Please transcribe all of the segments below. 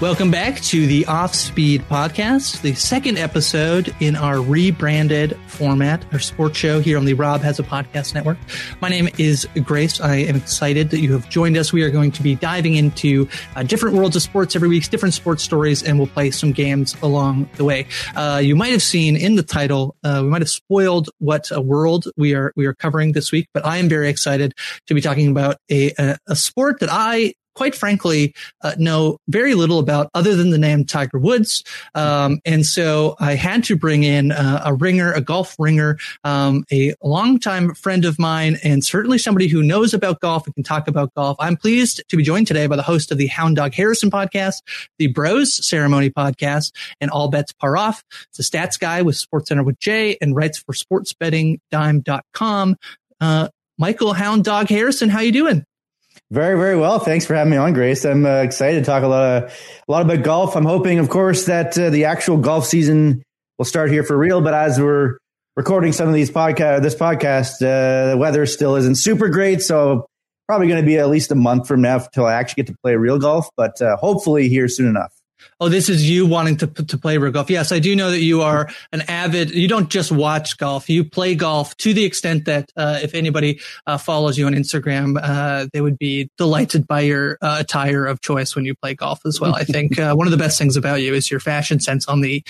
Welcome back to the Off Speed Podcast, the second episode in our rebranded format, our sports show here on the Rob Has a Podcast Network. My name is Grace. I am excited that you have joined us. We are going to be diving into different worlds of sports every week, different sports stories, and we'll play some games along the way. You might have seen in the title, we might have spoiled what world we are covering this week, but I am very excited to be talking about a sport that I quite frankly, know very little about other than the name Tiger Woods. And so I had to bring in a golf ringer, a longtime friend of mine, and certainly somebody who knows about golf and can talk about golf. I'm pleased to be joined today by the host of the Hound Dog Harrison podcast, the Bros Ceremony podcast, and All Bets Par Off. It's a stats guy with SportsCenter with Jay and writes for sportsbettingdime.com. Michael Hound Dog Harrison, how you doing? Very, very well. Thanks for having me on, Grace. I'm excited to talk a lot about golf. I'm hoping, of course, that the actual golf season will start here for real. But as we're recording some of this podcast, the weather still isn't super great. So probably going to be at least a month from now until I actually get to play real golf. But hopefully here soon enough. Oh, this is you wanting to play real golf. Yes, I do know that you are an avid, you don't just watch golf, you play golf to the extent that if anybody follows you on Instagram, they would be delighted by your attire of choice when you play golf as well. I think one of the best things about you is your fashion sense on the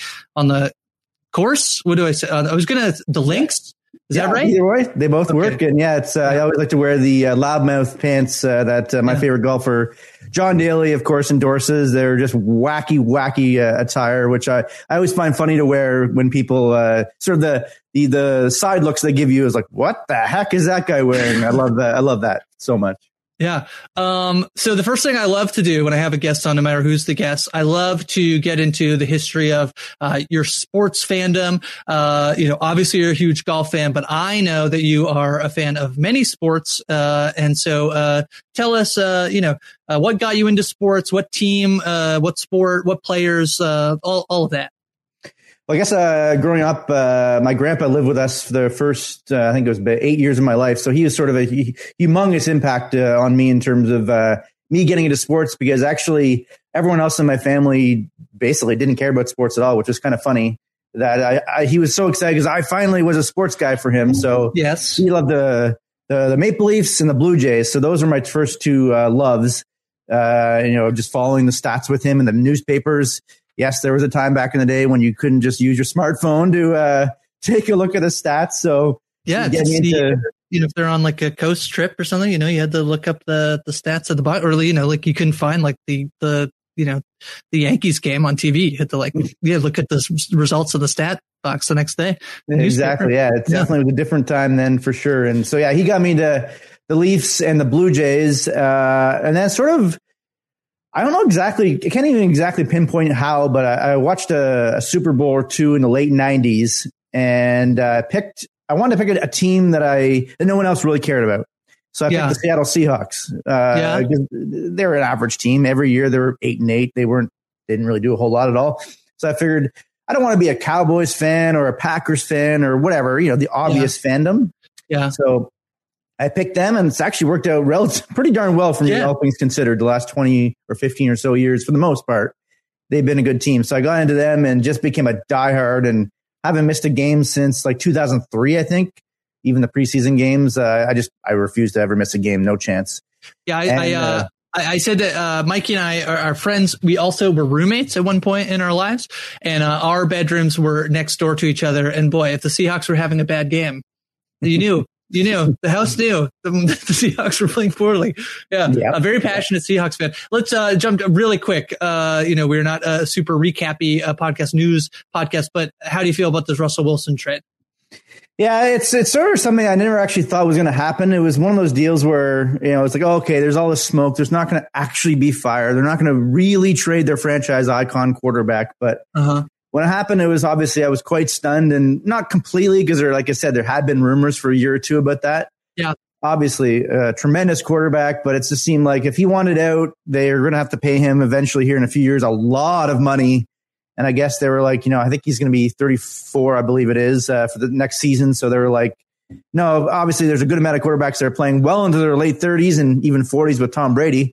course. What do I say? The links. Is that right? Either way, they both work. And it's, I always like to wear the loudmouth pants that my favorite golfer, John Daly, of course, endorses. They're just wacky attire, which I always find funny to wear when people sort of the side looks they give you is like, what the heck is that guy wearing? I love that. I love that so much. Yeah. So the first thing I love to do when I have a guest on, no matter who's the guest, I love to get into the history of your sports fandom. Obviously you're a huge golf fan, but I know that you are a fan of many sports. And so tell us, what got you into sports, what team, what sport, what players, all of that. Well, I guess growing up, my grandpa lived with us for the first, I think it was about 8 years of my life. So he was sort of a humongous impact on me in terms of me getting into sports, because actually everyone else in my family basically didn't care about sports at all, which was kind of funny. That he was so excited because I finally was a sports guy for him. So yes, he loved the Maple Leafs and the Blue Jays. So those are my first two loves. Just following the stats with him in the newspapers. Yes, there was a time back in the day when you couldn't just use your smartphone to take a look at the stats. So yeah, to see, if they're on like a coast trip or something, you had to look up the stats at the bottom, or like you couldn't find like the Yankees game on TV. You had to look at the results of the stat box the next day. Exactly. Yeah, it definitely was a different time then for sure. And so yeah, he got me to the Leafs and the Blue Jays, and then sort of. I don't know exactly. I can't even exactly pinpoint how, but I watched a Super Bowl or two in the late 90s, and I wanted to pick a team that no one else really cared about. So I picked the Seattle Seahawks. They're an average team. Every year they were 8-8. They didn't really do a whole lot at all. So I figured I don't want to be a Cowboys fan or a Packers fan or whatever, the obvious fandom. Yeah. So I picked them, and it's actually worked out pretty darn well for me, all things considered. The last 20 or 15 or so years, for the most part, they've been a good team. So I got into them and just became a diehard, and haven't missed a game since like 2003, I think. Even the preseason games, I refuse to ever miss a game. No chance. Yeah, I said that Mikey and I are friends. We also were roommates at one point in our lives, and our bedrooms were next door to each other. And boy, if the Seahawks were having a bad game, you knew. The house knew the Seahawks were playing poorly. Yeah. A very passionate Seahawks fan. Let's jump really quick. We're not a super recappy news podcast, but how do you feel about this Russell Wilson trade? Yeah, it's sort of something I never actually thought was going to happen. It was one of those deals where, it's like, okay, there's all this smoke. There's not going to actually be fire. They're not going to really trade their franchise icon quarterback. But when it happened, it was obviously I was quite stunned, and not completely, because like I said, there had been rumors for a year or two about that. Yeah. Obviously, a tremendous quarterback, but it just seemed like if he wanted out, they're going to have to pay him eventually here in a few years a lot of money. And I guess they were like, I think he's going to be 34, I believe it is, for the next season. So they were like, no, obviously there's a good amount of quarterbacks that are playing well into their late 30s and even 40s with Tom Brady.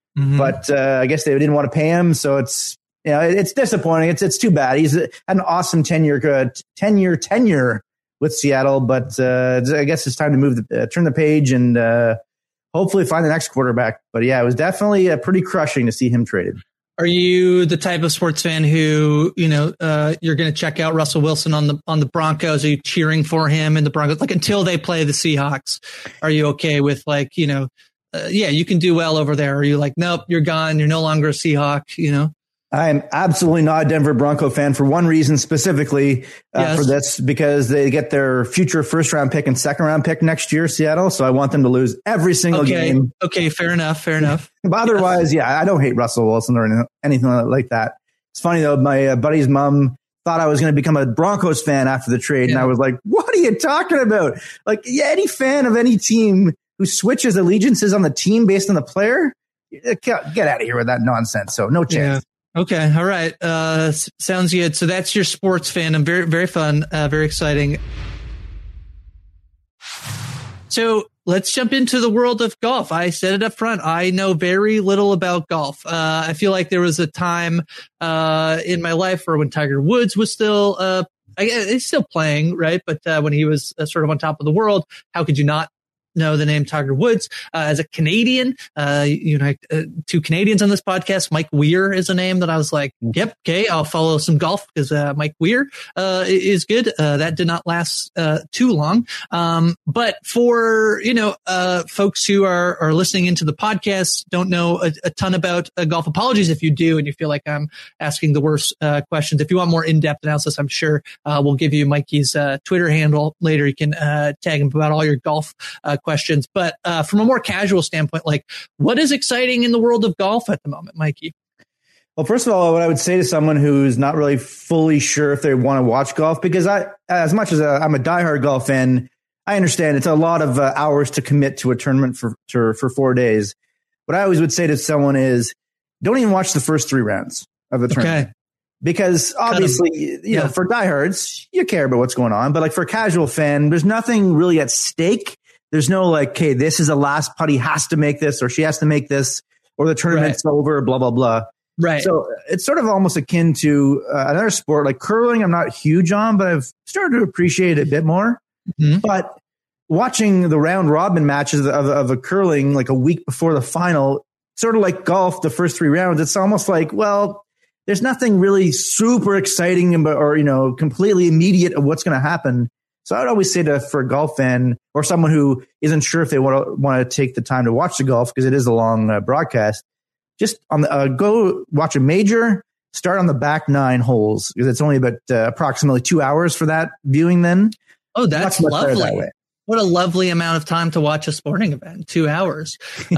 but I guess they didn't want to pay him. So it's, it's disappointing. It's too bad. He's had an awesome tenure with Seattle, but I guess it's time to turn the page and hopefully find the next quarterback. But yeah, it was definitely pretty crushing to see him traded. Are you the type of sports fan who, you're going to check out Russell Wilson on the Broncos? Are you cheering for him in the Broncos? Like until they play the Seahawks, are you okay with you can do well over there? Or are you like, nope, you're gone. You're no longer a Seahawk, I'm absolutely not a Denver Bronco fan for one reason specifically for this, because they get their future first round pick and second round pick next year, Seattle. So I want them to lose every single game. Okay. Fair enough. But otherwise, I don't hate Russell Wilson or anything like that. It's funny though. My buddy's mom thought I was going to become a Broncos fan after the trade. And I was like, what are you talking about? Like any fan of any team who switches allegiances on the team based on the player, get out of here with that nonsense. So no chance. Yeah. Okay. All right. Sounds good. So that's your sports fandom. Very, very fun. Very exciting. So let's jump into the world of golf. I said it up front. I know very little about golf. I feel like there was a time in my life where when Tiger Woods was still, he's still playing, right? But when he was sort of on top of the world, how could you not know the name Tiger Woods? As a Canadian, two Canadians on this podcast. Mike Weir is a name that I was like, yep, okay, I'll follow some golf because Mike Weir is good. That did not last too long. But for folks who are listening into the podcast, don't know a ton about golf. Apologies if you do and you feel like I'm asking the worst questions. If you want more in-depth analysis, I'm sure we'll give you Mikey's Twitter handle later. You can tag him about all your golf questions. But from a more casual standpoint, like what is exciting in the world of golf at the moment, Mikey? Well, first of all, what I would say to someone who's not really fully sure if they want to watch golf, because as much as I'm a diehard golf fan, I understand it's a lot of hours to commit to a tournament for 4 days. What I always would say to someone is don't even watch the first 3 rounds of the tournament. Okay. Because obviously, for diehards, you care about what's going on. But like for a casual fan, there's nothing really at stake. There's no like, okay, this is the last putt, he has to make this, or she has to make this, or the tournament's over, blah, blah, blah. Right. So it's sort of almost akin to another sport like curling. I'm not huge on, but I've started to appreciate it a bit more. Mm-hmm. But watching the round robin matches of a curling like a week before the final, sort of like golf, the first 3 rounds, it's almost like, well, there's nothing really super exciting or completely immediate of what's going to happen. So I would always say for a golf fan or someone who isn't sure if they want to take the time to watch the golf, because it is a long broadcast, just go watch a major, start on the back 9 holes, because it's only about approximately 2 hours for that viewing then. Oh, that's lovely. What a lovely amount of time to watch a sporting event, 2 hours.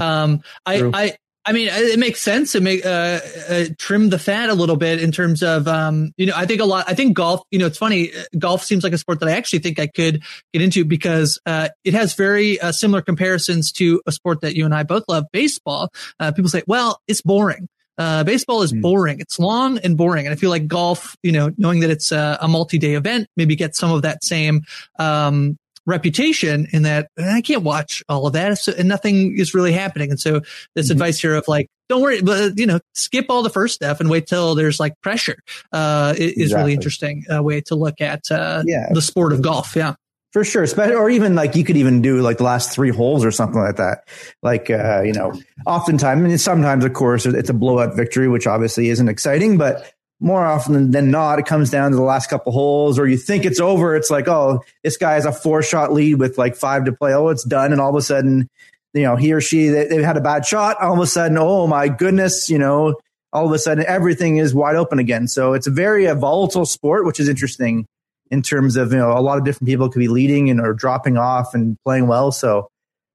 I mean, it makes sense to make trim the fat a little bit in terms of I think golf, it's funny, golf seems like a sport that I actually think I could get into because it has very similar comparisons to a sport that you and I both love, baseball. People say, well, it's boring. Baseball is boring. It's long and boring. And I feel like golf, knowing that it's a multi-day event, maybe get some of that same reputation in that I can't watch all of that, and nothing is really happening. And so this advice here of like, don't worry, but skip all the first stuff and wait till there's like pressure is really interesting way to look at the sport of golf. Yeah. For sure. Or even like you could even do like the last 3 holes or something like that. Like, oftentimes, sometimes of course it's a blowout victory, which obviously isn't exciting, but more often than not, it comes down to the last couple holes, or you think it's over. It's like, oh, this guy has a 4-shot lead with like 5 to play. Oh, it's done. And all of a sudden, he or she, they've had a bad shot. All of a sudden, oh my goodness, all of a sudden everything is wide open again. So it's a very volatile sport, which is interesting in terms of, a lot of different people could be leading or dropping off and playing well. So,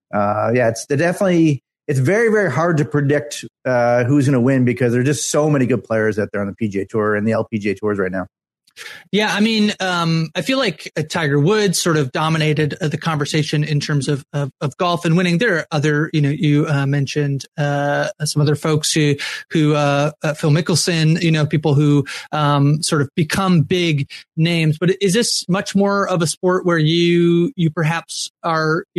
it's very, very hard to predict who's going to win because there's just so many good players out there on the PGA Tour and the LPGA Tours right now. Yeah, I mean, I feel like Tiger Woods sort of dominated the conversation in terms of golf and winning. There are other, you mentioned some other folks who Phil Mickelson, people who sort of become big names. But is this much more of a sport where you perhaps are,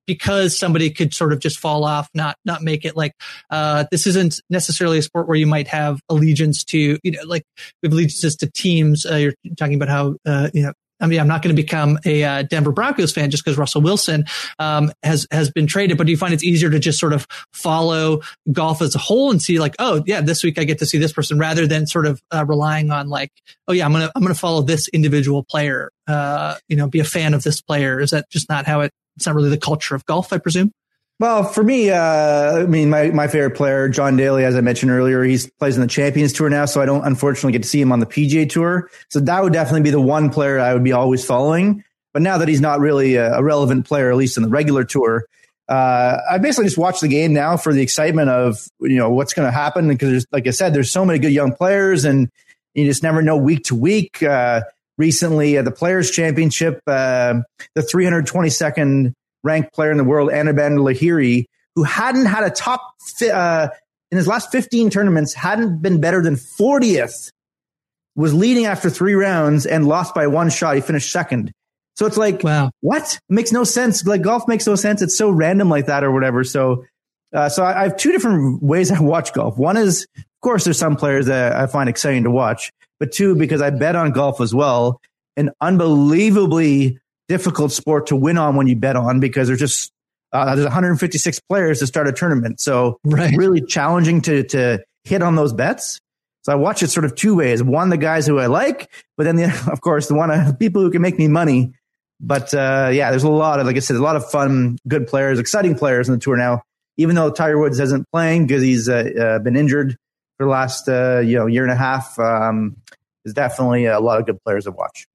because somebody could sort of just fall off, not make it. Like, this isn't necessarily a sport where you might have allegiance to, like we have allegiances to teams. You're talking about how, I mean, I'm not going to become a Denver Broncos fan just because Russell Wilson has been traded. But do you find it's easier to just sort of follow golf as a whole and see like, oh yeah, this week I get to see this person, rather than sort of relying on like, oh yeah, I'm gonna follow this individual player, be a fan of this player? Is that just not how it's not really the culture of golf, I presume? Well, for me, my favorite player, John Daly, as I mentioned earlier, he plays in the Champions Tour now, so I don't unfortunately get to see him on the PGA Tour. So that would definitely be the one player I would be always following. But now that he's not really a relevant player, at least in the regular tour, I basically just watch the game now for the excitement of, what's going to happen. Because like I said, there's so many good young players and you just never know week to week. Recently at the Players Championship, the 322nd ranked player in the world, Anirban Lahiri, who hadn't had a top in his last 15 tournaments, hadn't been better than 40th, was leading after 3 rounds and lost by 1 shot. He finished second. So it's like, wow, what? It makes no sense. Like golf makes no sense. It's so random like that or whatever. So I have 2 different ways I watch golf. One is, of course, there's some players that I find exciting to watch, but 2, because I bet on golf as well. An unbelievably difficult sport to win on when you bet on, because there's 156 players to start a tournament. So really challenging to hit on those bets. So I watch it sort of 2 ways. One, the guys who I like, but then of course, the people who can make me money. But there's a lot of, like I said, a lot of fun, good players, exciting players on the tour now, even though Tiger Woods isn't playing because he's been injured for the last year and a half. There's definitely a lot of good players to watch.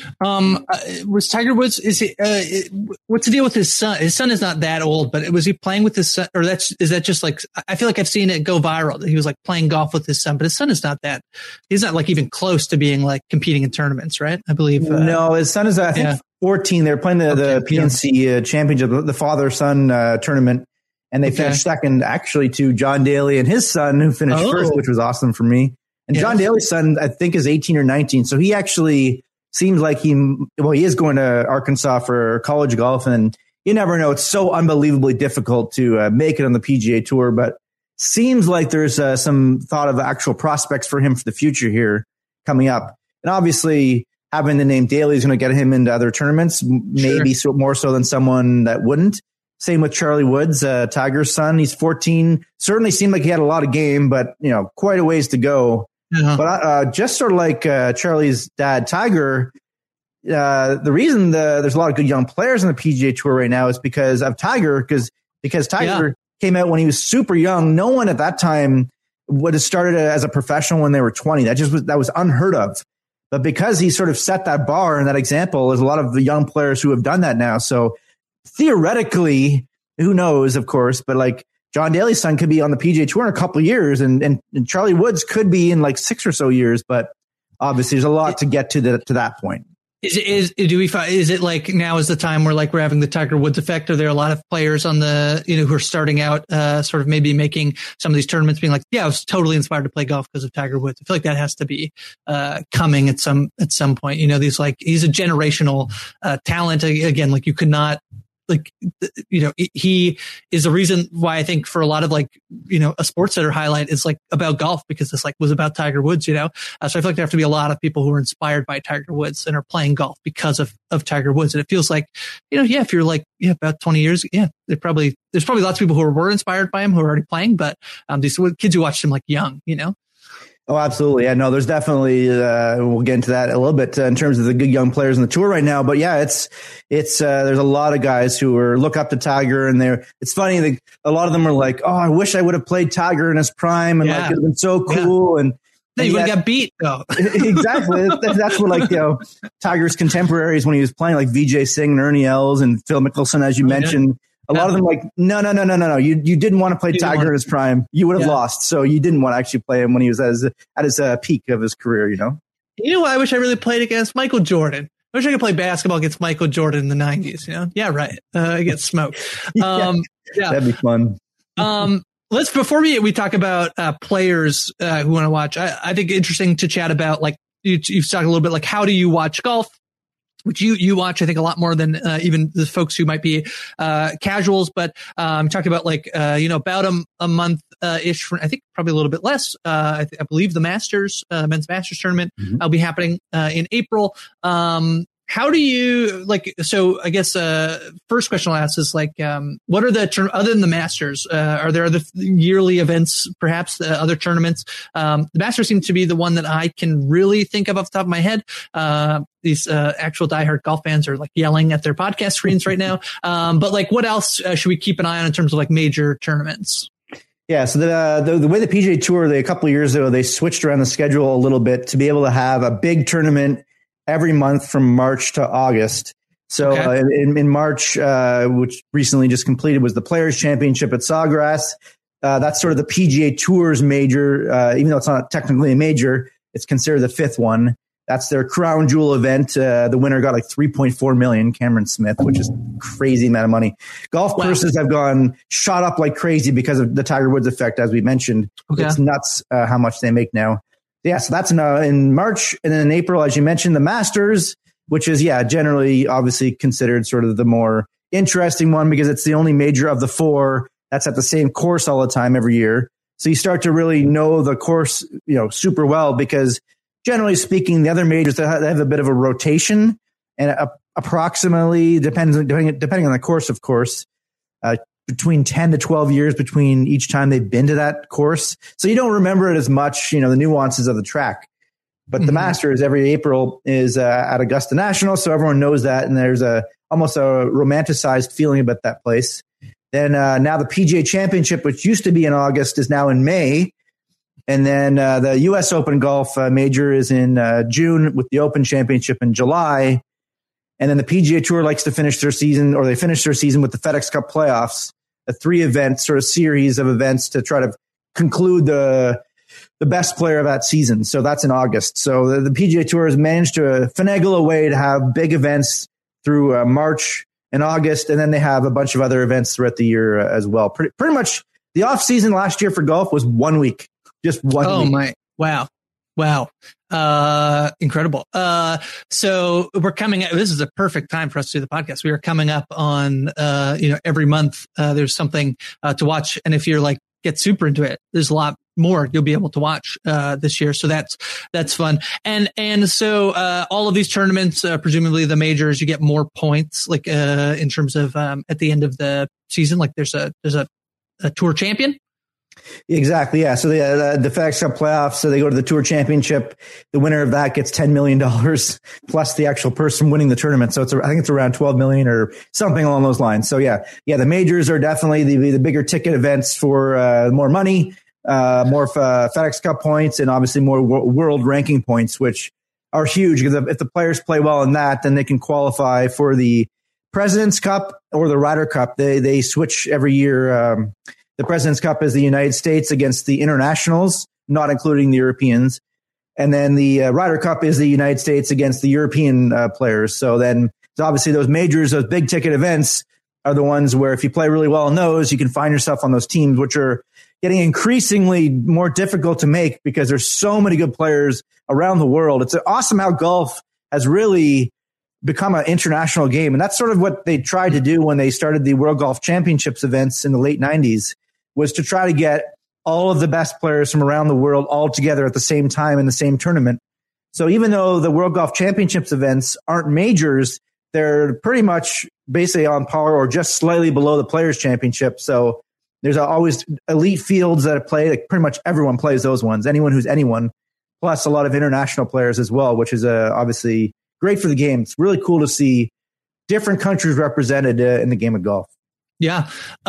Was Tiger Woods, what's the deal with his son? His son is not that old, but was he playing with his son, or is that just like, I feel like I've seen it go viral. He was like playing golf with his son, but his son is he's not like even close to being like competing in tournaments, right? I believe. No, his son is, I think 14. They're playing the PNC championship, the father-son tournament. And they finished second actually to John Daly and his son, who finished first, which was awesome for me. And John Daly's son, I think, is 18 or 19. So he actually seems like he is going to Arkansas for college golf, and you never know. It's so unbelievably difficult to make it on the PGA Tour, but seems like there's some thought of actual prospects for him for the future here coming up. And obviously, having the name Daly is going to get him into other tournaments, maybe more so than someone that wouldn't. Same with Charlie Woods, Tiger's son. He's 14. Certainly seemed like he had a lot of game, but quite a ways to go. Uh-huh. But just sort of like Charlie's dad, Tiger, the reason there's a lot of good young players on the PGA Tour right now is because of Tiger, because Tiger came out when he was super young. No one at that time would have started as a professional when they were 20. That was unheard of. But because he sort of set that bar and that example, there's a lot of the young players who have done that now. So theoretically, who knows, of course, but like John Daly's son could be on the PGA Tour in a couple of years, and Charlie Woods could be in like 6 or so years. But obviously, there's a lot to get to that point. Is it like now is the time where like we're having the Tiger Woods effect? Are there a lot of players on the who are starting out, sort of maybe making some of these tournaments, being like, yeah, I was totally inspired to play golf because of Tiger Woods. I feel like that has to be coming at some point. These like he's a generational talent. Again, like you could not. Like, he is the reason why I think for a lot of like, a sports center highlight is like about golf, because this like was about Tiger Woods, so I feel like there have to be a lot of people who are inspired by Tiger Woods and are playing golf because of Tiger Woods. And it feels like, if you're like, about 20 years, there's probably lots of people who were inspired by him who are already playing, but these kids who watched him like young, Oh, absolutely. Yeah, no, there's definitely, we'll get into that a little bit in terms of the good young players on the tour right now. But yeah, it's there's a lot of guys who look up to Tiger, and it's funny. A lot of them are like, oh, I wish I would have played Tiger in his prime, and like, it would have been so cool. And you would have got beat though. Exactly. That's what like, Tiger's contemporaries when he was playing, like Vijay Singh and Ernie Els and Phil Mickelson, as you mentioned. A lot of them like, no. You didn't want to play Tiger in his prime. You would have lost. So you didn't want to actually play him when he was at his peak of his career, You know what I wish I really played against? Michael Jordan. I wish I could play basketball against Michael Jordan in the 90s, Yeah, right. I get smoked. That'd be fun. Before we talk about players who want to watch, I think interesting to chat about, like, you've talked a little bit like, how do you watch golf? which you watch, I think, a lot more than even the folks who might be casuals. But talking about like about a month ish, for I think probably a little bit less. I believe the Masters, men's Masters tournament, will be happening in April. How do you like? So I guess first question I'll ask is like, what are the other than the Masters? Are there other yearly events, perhaps other tournaments? The Masters seems to be the one that I can really think of off the top of my head. These actual diehard golf fans are like yelling at their podcast screens right now. But like, what else should we keep an eye on in terms of like major tournaments? Yeah, so the way the PGA Tour, a couple of years ago, they switched around the schedule a little bit to be able to have a big tournament every month from March to August. So in March, which recently just completed, was the Players Championship at Sawgrass. That's sort of the PGA Tour's major, even though it's not technically a major, it's considered the fifth one. That's their crown jewel event. The winner got like $3.4 million, Cameron Smith, which is crazy amount of money. Golf purses have shot up like crazy because of the Tiger Woods effect, as we mentioned. It's nuts how much they make now. Yeah, so that's in March. And then in April, as you mentioned, the Masters, which is, generally obviously considered sort of the more interesting one because it's the only major of the four that's at the same course all the time every year. So you start to really know the course, super well because generally speaking, the other majors, they have a bit of a rotation and approximately, depending on the course, of course, between 10 to 12 years between each time they've been to that course. So you don't remember it as much, the nuances of the track. But the Masters every April is at Augusta National. So everyone knows that. And there's almost a romanticized feeling about that place. Then now the PGA Championship, which used to be in August, is now in May. And then the U.S. Open Golf Major is in June with the Open Championship in July. And then the PGA Tour likes to finish their season, or they finish their season with the FedEx Cup playoffs, a 3-event sort of series of events to try to conclude the best player of that season. So that's in August. So the PGA Tour has managed to finagle a way to have big events through March and August. And then they have a bunch of other events throughout the year as well. Pretty much the off season last year for golf was 1 week, just 1 week. Oh my, wow. Incredible. So we're this is a perfect time for us to do the podcast. We are coming up on, every month, there's something, to watch. And if you're get super into it, there's a lot more you'll be able to watch, this year. So that's fun. And so, all of these tournaments, presumably the majors, you get more points, in terms of, at the end of the season, there's a tour champion. Exactly. Yeah. So the FedEx Cup playoffs, so they go to the Tour Championship. The winner of that gets $10 million plus the actual person winning the tournament. So I think it's around 12 million or something along those lines. So yeah, the majors are definitely the bigger ticket events for more money, more FedEx Cup points, and obviously more world ranking points, which are huge because if the players play well in that, then they can qualify for the President's Cup or the Ryder Cup. They switch every year. The President's Cup is the United States against the internationals, not including the Europeans. And then the Ryder Cup is the United States against the European players. So obviously those majors, those big ticket events are the ones where if you play really well in those, you can find yourself on those teams, which are getting increasingly more difficult to make because there's so many good players around the world. It's awesome how golf has really become an international game. And that's sort of what they tried to do when they started the World Golf Championships events in the late 90s, was to try to get all of the best players from around the world all together at the same time in the same tournament. So even though the World Golf Championships events aren't majors, they're pretty much basically on par or just slightly below the Players Championship. So there's always elite fields that play. Pretty much everyone plays those ones, anyone who's anyone, plus a lot of international players as well, which is obviously great for the game. It's really cool to see different countries represented in the game of golf. Yeah.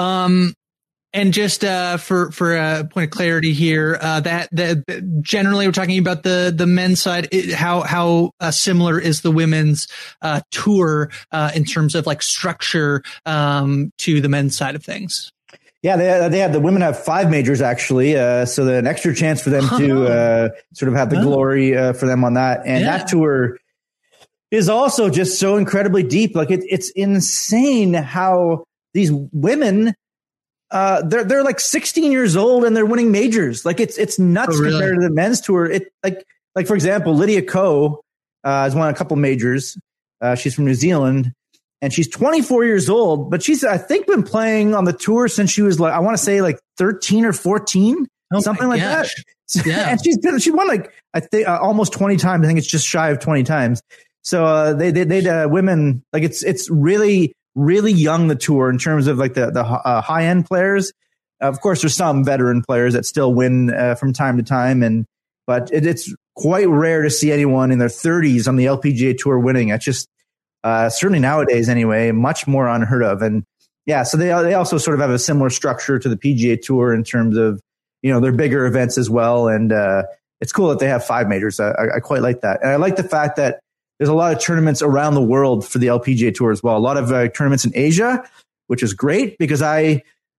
And just for a point of clarity here, that generally we're talking about the men's side. How similar is the women's tour in terms of structure to the men's side of things? Yeah, they have the women have 5 majors actually, so an extra chance for them to sort of have the glory for them on that. And that tour is also just so incredibly deep. It's insane how these women. They're 16 years old and they're winning majors. It's nuts compared to the men's tour. For example, Lydia Ko has won a couple majors. She's from New Zealand, and she's 24 years old, but she's, I think, been playing on the tour since she was like, I want to say like 13 or 14, something like that. Yeah. And she won like, I think almost 20 times. I think it's just shy of 20 times. So they women, like it's really, really young, the tour, in terms of like the high end players. Of course, there's some veteran players that still win from time to time, but it's quite rare to see anyone in their 30s on the LPGA Tour winning. It's just certainly nowadays, anyway, much more unheard of. And yeah, so they also sort of have a similar structure to the PGA Tour in terms of, their bigger events as well. And it's cool that they have 5 majors. I quite like that, and I like the fact that there's a lot of tournaments around the world for the LPGA Tour as well. A lot of tournaments in Asia, which is great because I,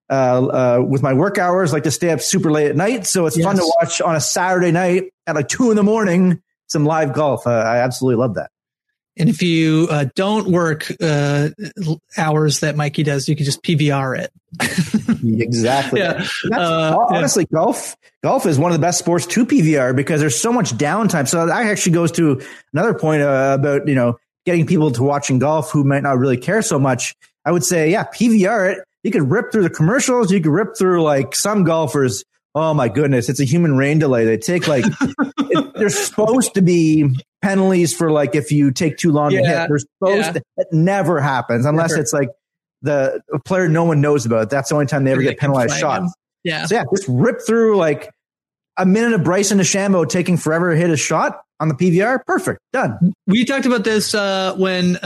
with my work hours, like to stay up super late at night. So it's fun to watch on a Saturday night at like 2 a.m, some live golf. I absolutely love that. And if you don't work hours that Mikey does, you can just PVR it. Exactly. Yeah. Honestly, golf is one of the best sports to PVR because there's so much downtime. So that actually goes to another point about, getting people to watching golf who might not really care so much. I would say, PVR it. You could rip through the commercials. You could rip through like some golfers. Oh my goodness. It's a human rain delay. They take like, there's supposed to be penalties for like, if you take too long to hit, they're supposed to, it never happens unless it's like the player no one knows about. That's the only time they ever get penalized shots. Yeah. So just rip through like a minute of Bryson DeChambeau taking forever to hit a shot on the PVR. Perfect. Done. We talked about this when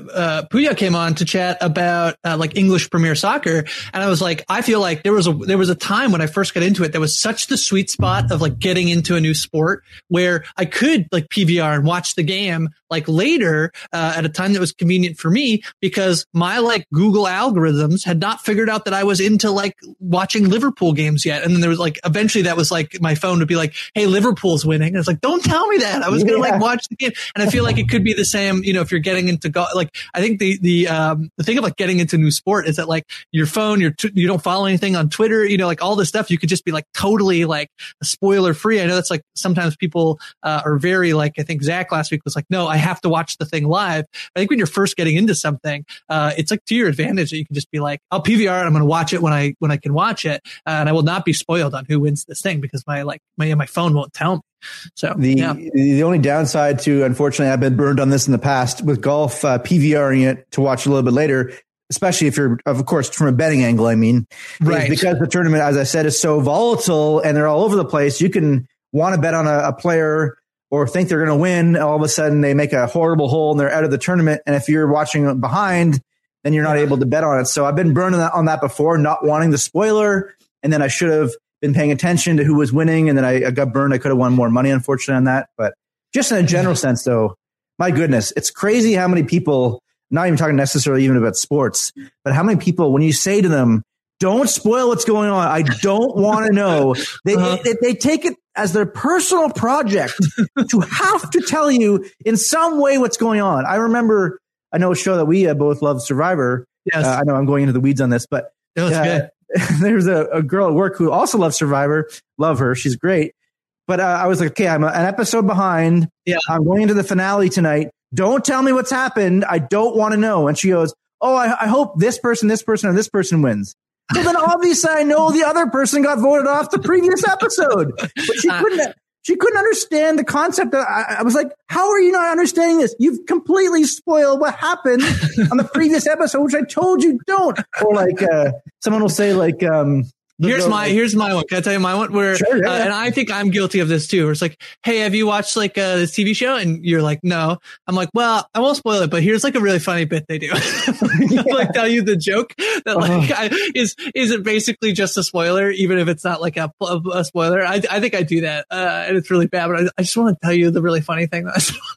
Puya came on to chat about like English Premier Soccer, and I was like, I feel like there was a time when I first got into it that was such the sweet spot of like getting into a new sport where I could like PVR and watch the game like later at a time that was convenient for me because my like Google algorithms had not figured out that I was into like watching Liverpool games yet. And then there was like, eventually that was like, my phone would be like, hey, Liverpool's winning. And I was like, don't tell me that. I was going to like watch the game. And I feel like it could be the same, if you're getting into golf. Like, I think the thing of like getting into new sport is that like your phone, you don't follow anything on Twitter, like all this stuff, you could just be like totally like spoiler free. I know that's like sometimes people are very like, I think Zach last week was like, no, I have to watch the thing live. I think when you're first getting into something, it's like to your advantage that you can just be like, I'll PVR and I'm going to watch it when I can watch it. And I will not be spoiled on who wins this thing because my phone won't tell me. So the only downside to, unfortunately, I've been burned on this in the past with golf, PVRing it to watch a little bit later, especially if you're, of course, from a betting angle, I mean, right? Because the tournament, as I said, is so volatile and they're all over the place. You can want to bet on a player or think they're going to win. All of a sudden they make a horrible hole and they're out of the tournament. And if you're watching behind, then you're not able to bet on it. So I've been burned on that before, not wanting the spoiler. And then I should have been paying attention to who was winning. And then I got burned. I could have won more money, unfortunately, on that. But just in a general sense, though, my goodness, it's crazy how many people, not even talking necessarily even about sports, but how many people, when you say to them, don't spoil what's going on, I don't want to know, they take it as their personal project to have to tell you in some way what's going on. I remember, I know a show that we both love, Survivor. Yes. I know I'm going into the weeds on this, but good. There's a girl at work who also loves Survivor. Love her. She's great. But I was like, okay, I'm an episode behind. Yeah. I'm going into the finale tonight. Don't tell me what's happened. I don't want to know. And she goes, oh, I hope this person, or this person wins. So then obviously I know the other person got voted off the previous episode. But she couldn't understand the concept. I was like, how are you not understanding this? You've completely spoiled what happened on the previous episode, which I told you don't. Or like someone will say like, here's my one. Can I tell you my one? Where, sure, yeah. And I think I'm guilty of this too. Where it's like, hey, have you watched like this TV show? And you're like, no. I'm like, well, I won't spoil it, but here's like a really funny bit they do. Like tell you the joke that like is it basically just a spoiler, even if it's not like a spoiler. I think I do that, and it's really bad. But I just want to tell you the really funny thing.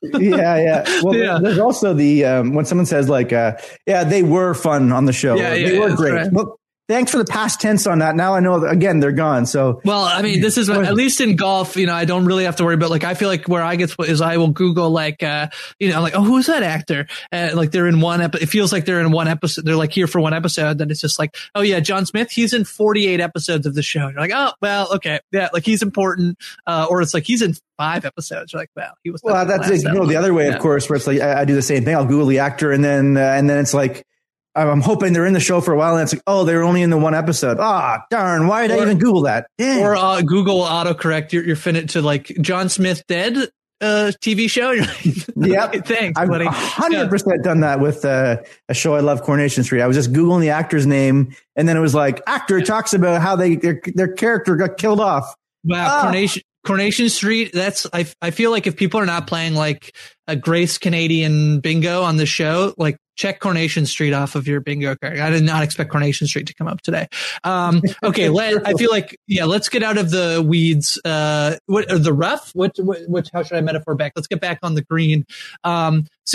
Yeah. Well, there's also the when someone says like, yeah, they were fun on the show. Yeah, they were great. Right. Well, thanks for the past tense on that. Now I know that, again, they're gone. So, well, I mean, this is at least in golf, I don't really have to worry about, like, I feel like where I get is I will Google like, like, oh, who's that actor? Like they're in one episode. It feels like they're in one episode. They're like here for one episode. Then it's just like, oh yeah, John Smith, he's in 48 episodes of the show. You're like, oh, well, okay. Yeah. Like he's important. Or it's like, he's in 5 episodes. You're like, well, he was. Well, that's the other way, of course, where it's like, I do the same thing. I'll Google the actor and then it's like, I'm hoping they're in the show for a while, and it's like, oh, they're only in the one episode. Ah, darn! Why did I even Google that? Dang. Or Google autocorrect. You're finna to like John Smith dead TV show. Yep, thanks. I've 100% done that with a show I love, Coronation Street. I was just Googling the actor's name, and then it was like actor talks about how their character got killed off. Wow, Coronation Street. That's I feel like if people are not playing like a Grace Canadian bingo on the show, like check Coronation Street off of your bingo card. I did not expect Coronation Street to come up today. Okay, I feel like let's get out of the weeds. The rough? How should I metaphor back? Let's get back on the green. Let's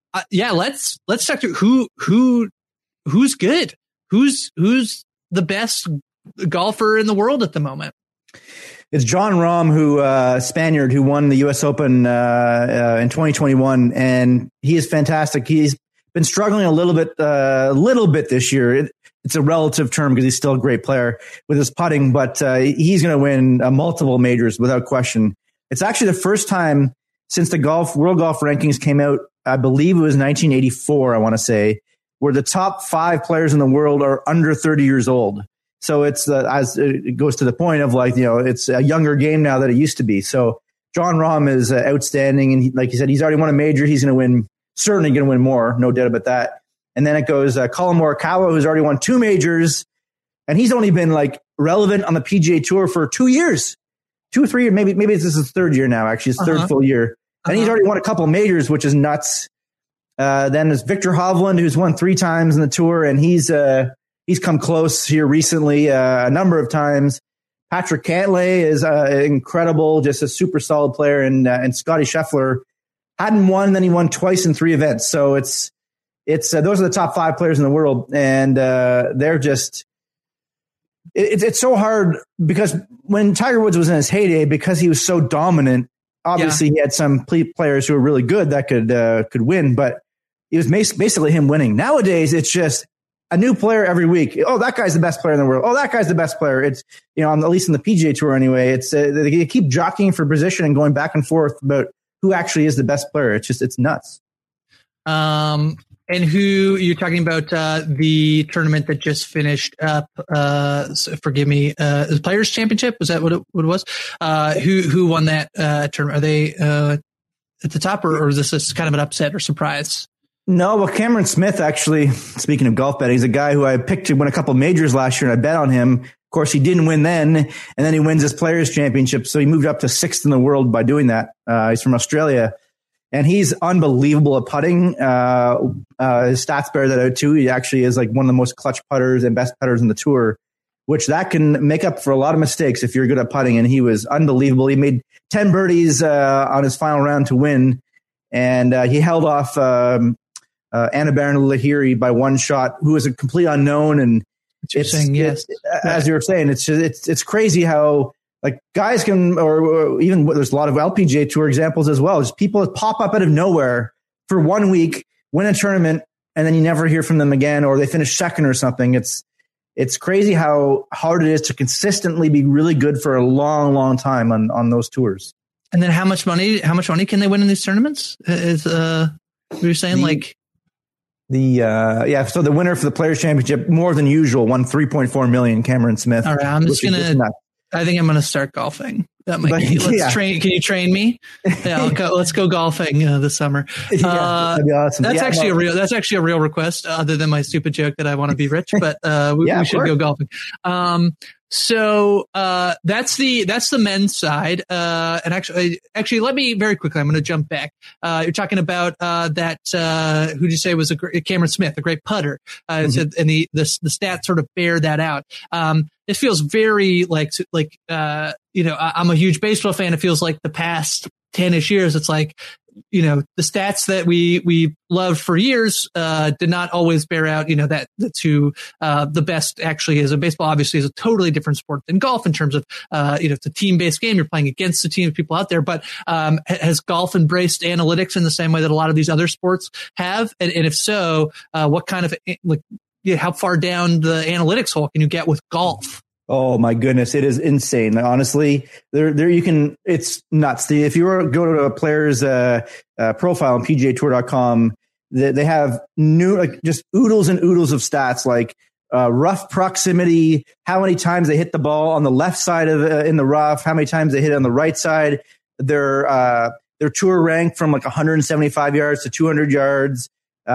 talk to who's good. Who's the best golfer in the world at the moment? It's Jon Rahm, Spaniard, who won the U.S. Open in 2021, and he is fantastic. He's been struggling a little bit this year. It's a relative term because he's still a great player with his putting, but he's going to win multiple majors without question. It's actually the first time since the World Golf Rankings came out. I believe it was 1984. I want to say where the top 5 players in the world are under 30 years old. So it's as it goes to the point of like, it's a younger game now than it used to be. So Jon Rahm is outstanding. And like you said, he's already won a major. He's going to win, certainly going to win more. No doubt about that. And then it goes Colin Morikawa, who's already won 2 majors. And he's only been like relevant on the PGA Tour for 2 years, 2 or 3 years. Maybe this is his 3rd year now, actually his 3rd full year. And he's already won a couple of majors, which is nuts. Then there's Victor Hovland, who's won 3 times in the tour. And he's come close here recently a number of times. Patrick Cantlay is incredible, just a super solid player. And Scotty Scheffler hadn't won, then he won twice in 3 events. So it's those are the top 5 players in the world, and they're just it's so hard because when Tiger Woods was in his heyday, because he was so dominant. Obviously, he had some players who were really good that could win, but it was basically him winning. Nowadays, it's just a new player every week. Oh, that guy's the best player in the world. Oh, that guy's the best player. It's, at least in the PGA Tour anyway, it's they keep jockeying for position and going back and forth about who actually is the best player. It's nuts. And who you're talking about, the tournament that just finished up, forgive me, the Players Championship? Was that what it was? Who won that, tournament? Are they, at the top or is this kind of an upset or surprise? No, well, Cameron Smith, actually, speaking of golf betting, he's a guy who I picked to win a couple of majors last year, and I bet on him. Of course, he didn't win then, and then he wins his Players Championship, so he moved up to 6th in the world by doing that. He's from Australia, and he's unbelievable at putting. His stats bear that out, too. He actually is like one of the most clutch putters and best putters in the tour, which that can make up for a lot of mistakes if you're good at putting, and he was unbelievable. He made 10 birdies on his final round to win, and he held off Anabaran Lahiri by 1 shot, who is a complete unknown. And as you were saying, it's crazy how like guys can, or even there's a lot of LPGA Tour examples as well. Just people pop up out of nowhere for 1 week, win a tournament, and then you never hear from them again, or they finish 2nd or something. It's crazy how hard it is to consistently be really good for a long, long time on those tours. And then how much money can they win in these tournaments? Is you're saying so the winner for the Players Championship, more than usual, won $3.4 million. Cameron Smith. All right, I think I'm gonna start golfing. That might train. Can you train me? Yeah, let's go golfing this summer. That'd be awesome. That's actually a real request, other than my stupid joke that I want to be rich. But we should go golfing. So that's the men's side. And actually, let me very quickly. I'm going to jump back. You're talking about that. Who did you say was Cameron Smith, a great putter? And the stats sort of bear that out. It feels very I'm a huge baseball fan. It feels like the past 10-ish years, it's like the stats that we loved for years, did not always bear out, that's who, the best actually is. Baseball obviously is a totally different sport than golf in terms of, it's a team-based game. You're playing against the team of people out there, but, has golf embraced analytics in the same way that a lot of these other sports have? And if so, what kind of, how far down the analytics hole can you get with golf? Oh my goodness, it is insane. Honestly, there you can. It's nuts. If you go to a player's profile on PGAtour.com, they have just oodles and oodles of stats like rough proximity, how many times they hit the ball on the left side of in the rough, how many times they hit it on the right side. Their tour rank from like 175 yards to 200 yards.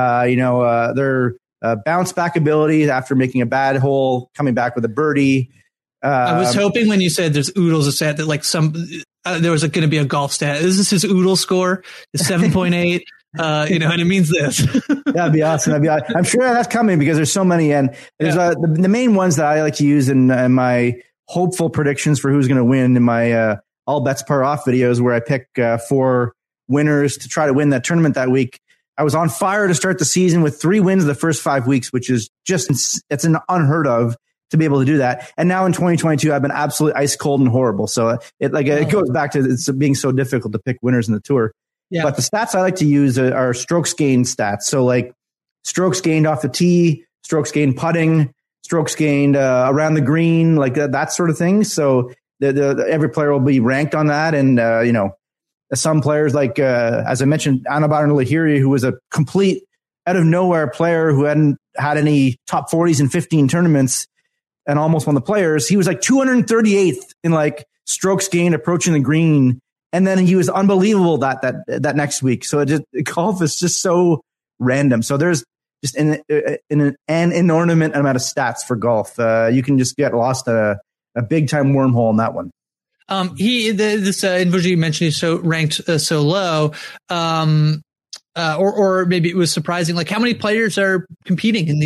Their bounce back ability after making a bad hole, coming back with a birdie. I was hoping when you said there's oodles of stat that like there was going to be a golf stat. Is this his oodle score? Is 7.8? And it means this. That'd be awesome. I'm sure that's coming because there's so many. And there's the main ones that I like to use in my hopeful predictions for who's going to win in my all bets par off videos, where I pick 4 winners to try to win that tournament that week. I was on fire to start the season with 3 wins the first 5 weeks, which is it's an unheard of to be able to do that. And now in 2022, I've been absolutely ice cold and horrible. So it goes back to it's being so difficult to pick winners in the tour. Yeah. But the stats I like to use are strokes gained stats. So like strokes gained off the tee, strokes gained putting, strokes gained around the green, like that sort of thing. So every player will be ranked on that. And, some players like, as I mentioned, Anabar Lahiri, who was a complete out of nowhere player who hadn't had any top 40s in 15 tournaments and almost won the Players. He was like 238th in like strokes gained approaching the green. And then he was unbelievable that next week. So golf is just so random. So there's just an inordinate amount of stats for golf. You can just get lost at a big time wormhole in that one. This individual you mentioned is so ranked so low, or maybe it was surprising. Like how many players are competing in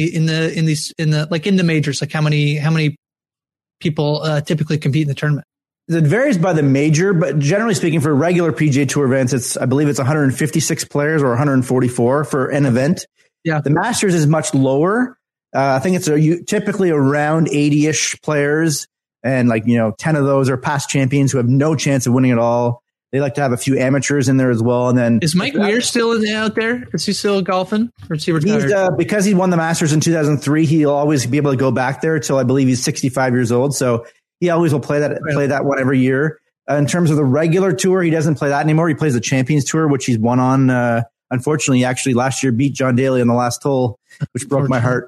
the majors? Like how many people typically compete in the tournament? It varies by the major, but generally speaking, for regular PGA Tour events, I believe it's 156 players or 144 for an event. Yeah, the Masters is much lower. I think it's typically around 80-ish players. And 10 of those are past champions who have no chance of winning at all. They like to have a few amateurs in there as well. And then is Mike Weir still out there? Is he still golfing? Or is he retired? Because he won the Masters in 2003, he'll always be able to go back there till I believe he's 65 years old. So he always will play that one every year. In terms of the regular tour, he doesn't play that anymore. He plays the Champions Tour, which he's won on. Unfortunately, he actually last year beat John Daly on the last hole, which broke my heart.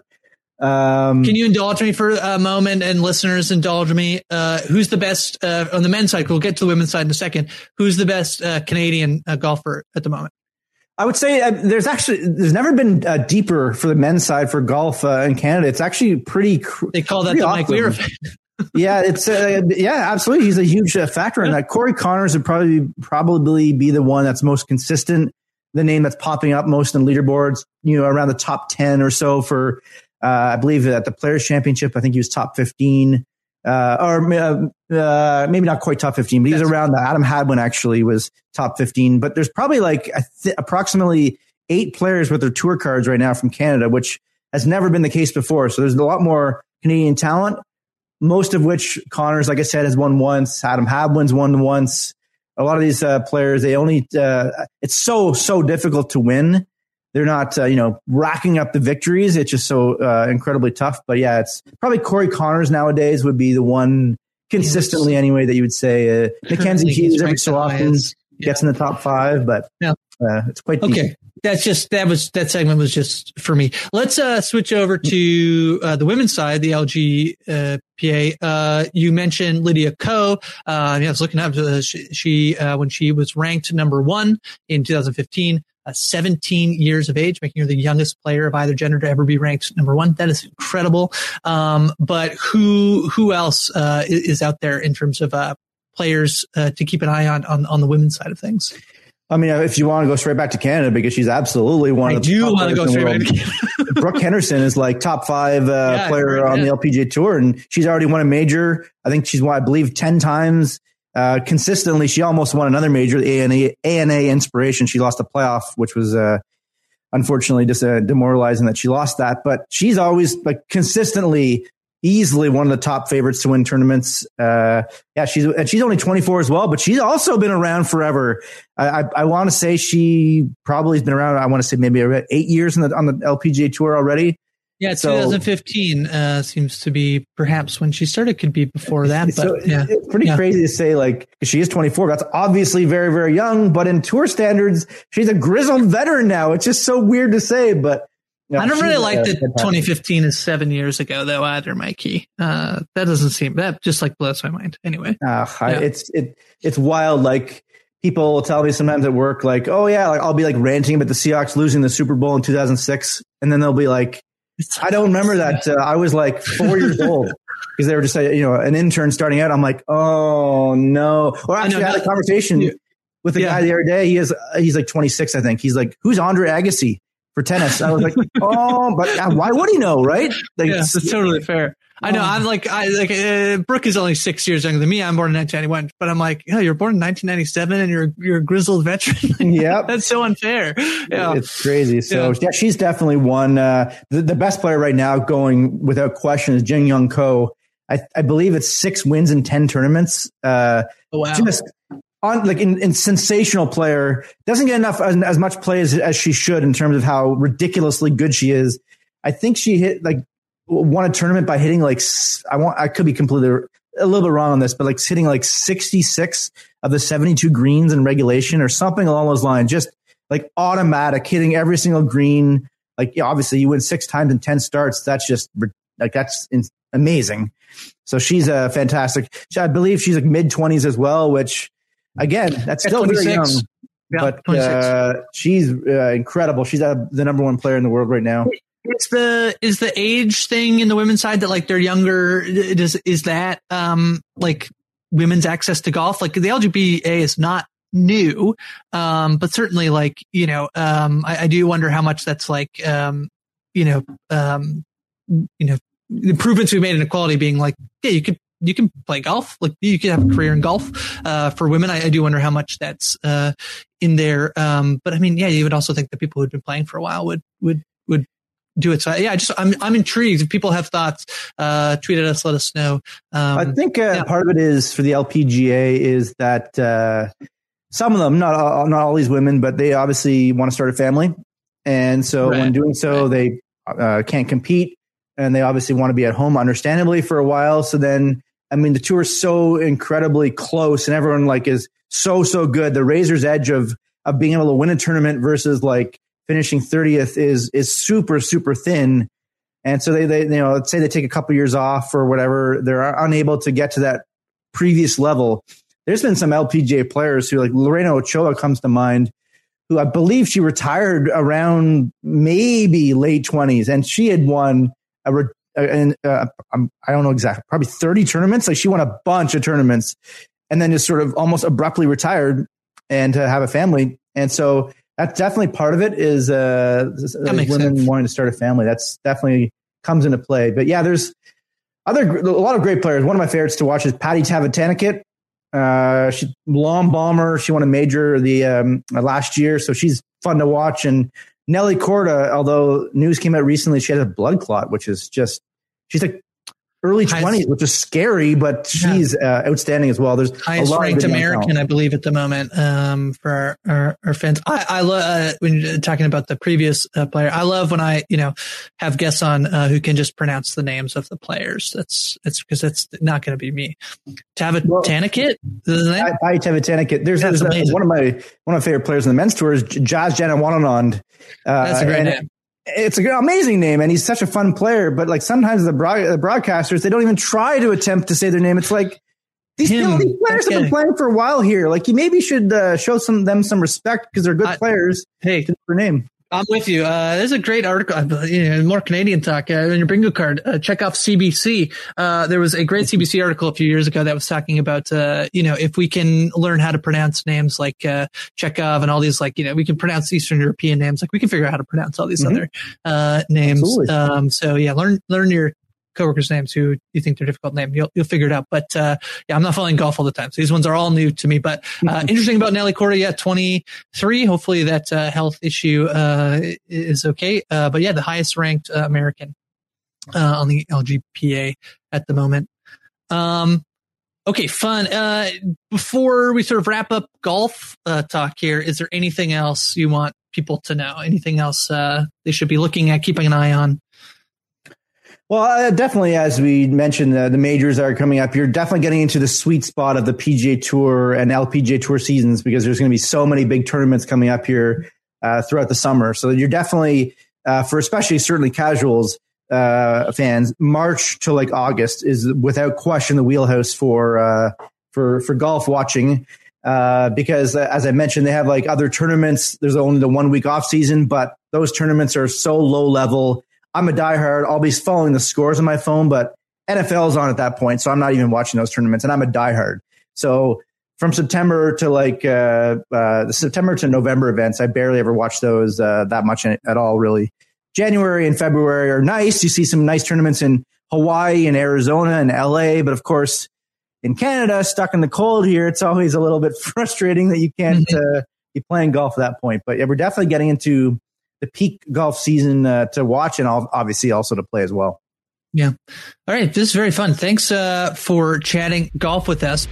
Can you indulge me for a moment, and listeners indulge me? Who's the best on the men's side? We'll get to the women's side in a second. Who's the best Canadian golfer at the moment? I would say there's never been deeper for the men's side for golf in Canada. It's actually pretty. They call that the Mike Weir effect. Yeah, it's absolutely. He's a huge factor in that. Corey Connors would probably be the one that's most consistent. The name that's popping up most in leaderboards, around the top 10 or so for. I believe at the Players Championship, I think he was top 15, or maybe not quite top 15, but he was around that. Adam Hadwin actually was top 15, but there's probably approximately 8 players with their tour cards right now from Canada, which has never been the case before. So there's a lot more Canadian talent, most of which Connors, like I said, has won once. Adam Hadwin's won once. A lot of these players, it's so difficult to win. They're not, racking up the victories. It's just so incredibly tough. But yeah, it's probably Corey Connors nowadays would be the one consistently anyway that you would say. Mackenzie Hughes every so often gets in the top 5, but it's quite deep. Okay. That segment was just for me. Let's switch over to the women's side, the LGPA. You mentioned Lydia Ko. I was looking up to she when she was ranked number 1 in 2015. 17 years of age, making her the youngest player of either gender to ever be ranked number 1. That is incredible. But who else is out there in terms of players to keep an eye on the women's side of things? I mean, if you want to go straight back to Canada, because she's absolutely one of the top players in the world. I do want to go straight back to Canada. Brooke Henderson is like top 5 player on the LPGA Tour, and she's already won a major. I think she's won, I believe, 10 times. consistently. She almost won another major, the ANA Inspiration. She lost the playoff, which was unfortunately just demoralizing that she lost that. But she's always like consistently, easily one of the top favorites to win tournaments. She's only 24 as well, but she's also been around forever. I want to say she probably has been around. I want to say maybe 8 years on the LPGA Tour already. Yeah, 2015 seems to be perhaps when she started. Could be before that, but it's pretty crazy to say. Like, she is 24. That's obviously very, very young. But in tour standards, she's a grizzled veteran now. It's just so weird to say, but. I don't really like that 2015 is 7 years ago, though, either, Mikey. That doesn't seem, that just like blows my mind. Anyway, it's wild. Like, people will tell me sometimes at work, like, oh yeah, like I'll be like ranting about the Seahawks losing the Super Bowl in 2006, and then they'll be like, I don't remember that. I was like 4 years old because they were just an intern starting out. I'm like, oh no. Or actually, I had a conversation with a guy the other day. He's like 26, I think. He's like, who's Andre Agassi for tennis? I was like, oh, but why would he know, right? Like, yeah, that's totally fair. I know. I'm like, Brooke is only 6 years younger than me. I'm born in 1991, but I'm like, you're born in 1997 and you're a grizzled veteran. Yeah, that's so unfair. Yeah, it's crazy. So she's definitely one. The best player right now, going without question, is Jin Young Ko. I believe it's 6 wins in 10 tournaments. Oh, wow. Just in sensational player. Doesn't get enough as much play as she should in terms of how ridiculously good she is. I think she won a tournament by hitting I could be completely a little bit wrong on this, but like hitting like 66 of the 72 greens in regulation or something along those lines. Just like automatic, hitting every single green. Like, obviously you win 6 times in 10 starts. That's just like, that's amazing. So she's fantastic. I believe she's like mid-20s as well, which again, that's still very young. Yeah, but she's incredible. She's the number one player in the world right now. Is the age thing in the women's side that like they're younger? Is that like women's access to golf? Like, the LGBA is not new, but certainly like I do wonder how much that's like the improvements we made in equality being like, yeah, you can play golf, like you could have a career in golf for women. I do wonder how much that's in there. But I mean, yeah, you would also think that people who'd been playing for a while would do it. So yeah, I'm intrigued. If people have thoughts, tweet at us, let us know. I think part of it is for the LPGA is that some of them, not all these women, but they obviously want to start a family, and so when doing so, they can't compete, and they obviously want to be at home, understandably, for a while. So then, I mean, the tour is so incredibly close, and everyone like is so good. The razor's edge of being able to win a tournament versus like finishing 30th is super, super thin. And so they let's say they take a couple years off or whatever, they're unable to get to that previous level. There's been some LPGA players who, like Lorena Ochoa comes to mind, who I believe she retired around maybe late 20s, and she had won I don't know exactly, probably 30 tournaments. Like, she won a bunch of tournaments and then just sort of almost abruptly retired and to have a family. And so that's definitely part of it is women wanting to start a family. That's definitely comes into play. But yeah, there's a lot of great players. One of my favorites to watch is Patty Tavatanakit. She's long bomber. She won a major the last year, so she's fun to watch. And Nelly Korda, although news came out recently, she had a blood clot, which is just, she's like early 20s, which is scary, but she's outstanding as well. There's highest ranked American, I believe, at the moment for our fans. I love when you're talking about the previous player. I love when I have guests on who can just pronounce the names of the players. It's because that's not going to be me. Tavatanakit, Tavatanakit. There's one of my favorite players in the men's tour is Jazz Janawananand. That's a great name. It's an amazing name, and he's such a fun player. But like sometimes the broadcasters, they don't even try to attempt to say their name. It's like these players have been playing for a while here. Like, you maybe should show them some respect because they're good players. Hey, to their name. I'm with you. There's a great article, more Canadian talk on your bingo card. Check off CBC. There was a great CBC article a few years ago that was talking about, if we can learn how to pronounce names like Chekhov and all these, like, we can pronounce Eastern European names. Like, we can figure out how to pronounce all these other names. So yeah, learn your coworkers' names who you think they're difficult name. You'll figure it out. But yeah, I'm not following golf all the time, so these ones are all new to me. But interesting about Nelly Korda, yeah, 23. Hopefully that health issue is okay. But yeah, the highest ranked American on the LGPA at the moment. Okay, fun. Before we sort of wrap up golf talk here, is there anything else you want people to know? Anything else they should be looking at, keeping an eye on? Well, definitely, as we mentioned, the majors are coming up. You're definitely getting into the sweet spot of the PGA Tour and LPGA Tour seasons because there's going to be so many big tournaments coming up here throughout the summer. So you're definitely, for especially certainly casuals, fans, March to like August is without question the wheelhouse for golf watching, because as I mentioned, they have like other tournaments. There's only the 1 week off season, but those tournaments are so low level. I'm a diehard. I'll be following the scores on my phone, but NFL is on at that point, so I'm not even watching those tournaments, and I'm a diehard. So from September to like the September to November events, I barely ever watch those that much at all, really. January and February are nice. You see some nice tournaments in Hawaii and Arizona and LA. But of course, in Canada, stuck in the cold here, it's always a little bit frustrating that you can't be playing golf at that point. But yeah, we're definitely getting into the peak golf season to watch and obviously also to play as well. Yeah. All right. This is very fun. Thanks for chatting golf with us.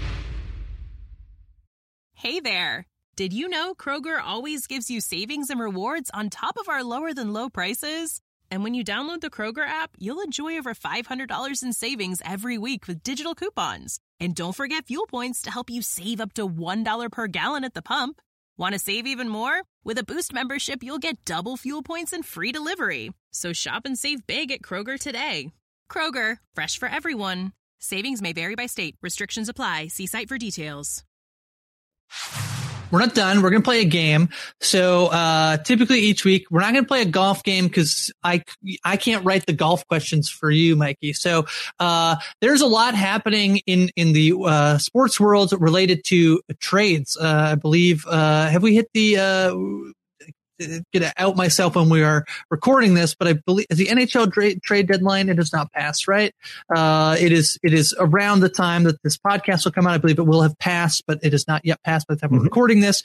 Hey there. Did you know Kroger always gives you savings and rewards on top of our lower than low prices? And when you download the Kroger app, you'll enjoy over $500 in savings every week with digital coupons. And don't forget fuel points to help you save up to $1 per gallon at the pump. Want to save even more? With a Boost membership, you'll get double fuel points and free delivery. So shop and save big at Kroger today. Kroger, fresh for everyone. Savings may vary by state. Restrictions apply. See site for details. We're not done. We're going to play a game. So typically each week, we're not going to play a golf game because I can't write the golf questions for you, Mikey. So there's a lot happening in the sports world related to trades. I believe, have we hit the going to out myself when we are recording this, but I believe the NHL trade deadline, it has not passed, right? It is around the time that this podcast will come out. I believe it will have passed, but it has not yet passed by the time we're recording this.